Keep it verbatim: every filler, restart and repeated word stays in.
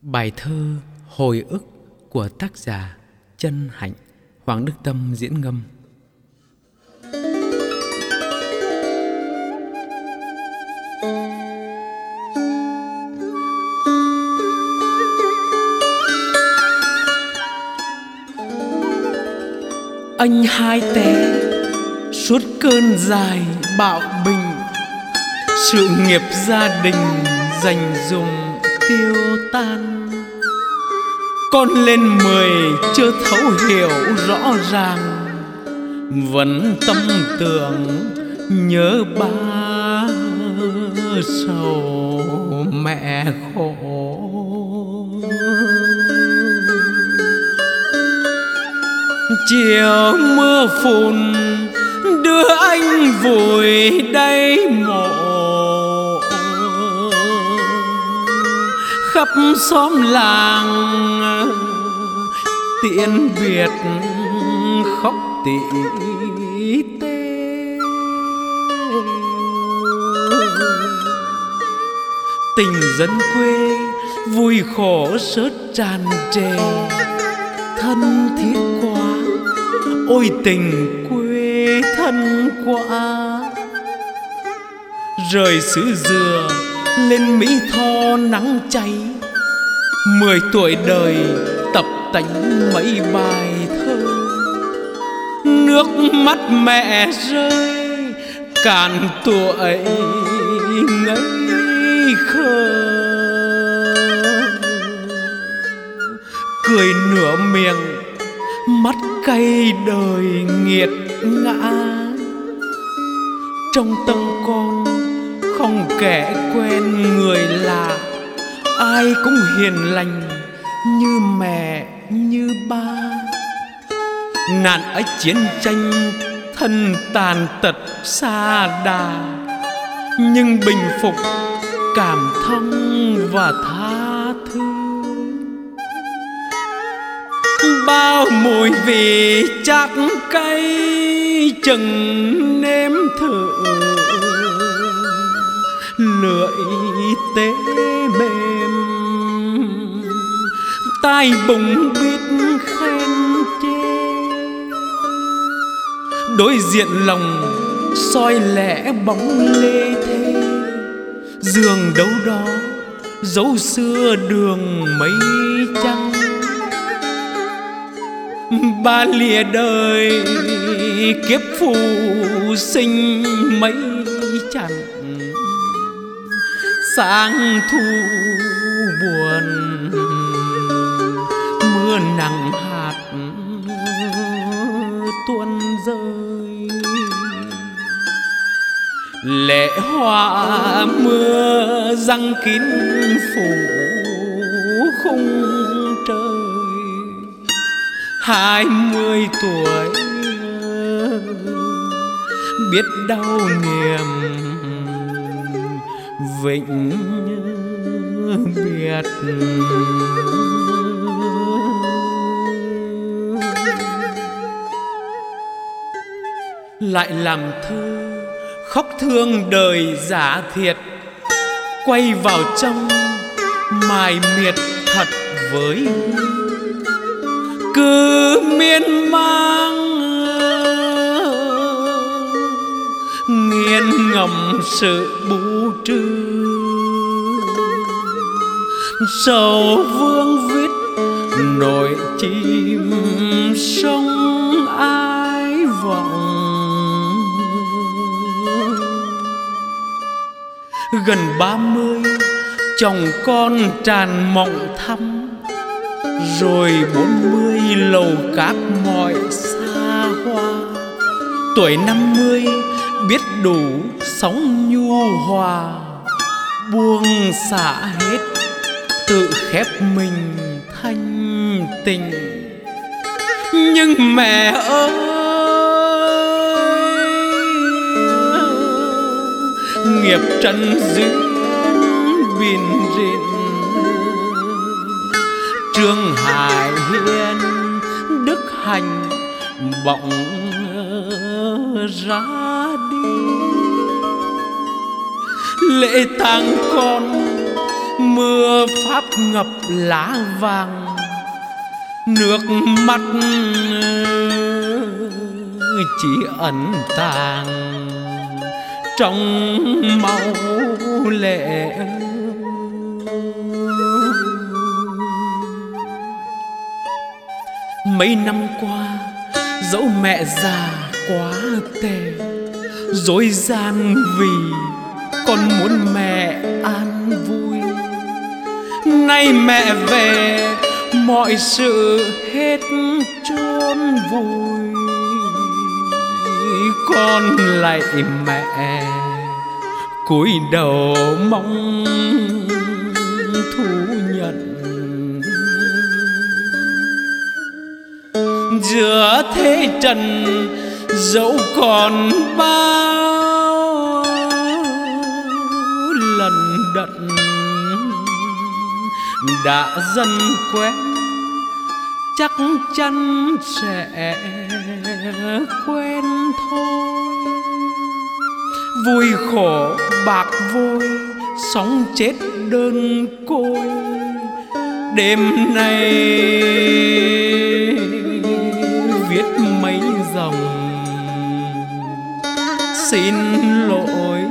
Bài thơ Hồi ức của tác giả Chân Hạnh, Hoàng Đức Tâm diễn ngâm. Anh hai té suốt cơn dài bạo bình, sự nghiệp gia đình dành dụm tiêu tan. Con lên mười chưa thấu hiểu rõ ràng, vẫn tâm tưởng nhớ ba sầu mẹ khổ. Chiều mưa phùn đưa anh vùi đáy mộ, khắp xóm làng tiễn biệt khóc tỉ tê. Tình dân quê vui khổ sớt tràn trề, thân thiết quá, ôi tình quê thân quá. Rời xứ Dừa lên Mỹ Tho nắng cháy, mười tuổi đời tập tánh mấy bài thơ. Nước mắt mẹ rơi cạn tuổi ngây khờ, cười nửa miệng mắt cay đời nghiệt ngã. Trong tâm con không kẻ quen người lạ, ai cũng hiền lành như mẹ như ba. Nạn ách chiến tranh thân tàn tật xa đà, nhưng bình phục cảm thông và tha thứ. Bao mùi vị chắc cay chừng nếm thử, lưỡi tế mềm tai bụng biết khen chê. Đối diện lòng soi lẻ bóng lê thê, giường đâu đó dấu xưa đường mấy trăng. Ba lìa đời kiếp phù sinh mấy chặng, sáng thu buồn mưa nặng hạt tuôn rơi. Lệ hoa mưa răng kín phủ khung trời. Hai mươi tuổi biết đau niềm vĩnh biệt. Lại làm thơ khóc thương đời giả thiệt, quay vào trong mài miệt thật với cứ miên man nghiền ngẫm sự bú trừ. Sầu vương viết nỗi chim sông ái vọng, gần ba mươi chồng con tràn mộng thắm, rồi bốn mươi lầu cát mọi xa hoa. Tuổi năm mươi biết đủ sóng nhu hòa, buông xả hết tự khép mình thanh tình. Nhưng mẹ ơi, nghiệp trần duyên bìn rịn, Trương Hải Hiên Đức Hành bỗng ra đi. Lễ tang con mưa pháp ngập lá vàng, nước mắt chỉ ẩn tàng trong máu lệ. Mấy năm qua dẫu mẹ già quá tệ, dối gian vì con muốn mẹ an vui. Nay mẹ về mọi sự hết chôn vùi, con lạy mẹ cúi đầu mong thu nhận. Giữa thế trần dẫu còn bao lần đận, đã dần quen chắc chắn sẽ quen thôi. Vui khổ bạc vôi, sống chết đơn côi, đêm nay viết mấy dòng xin lỗi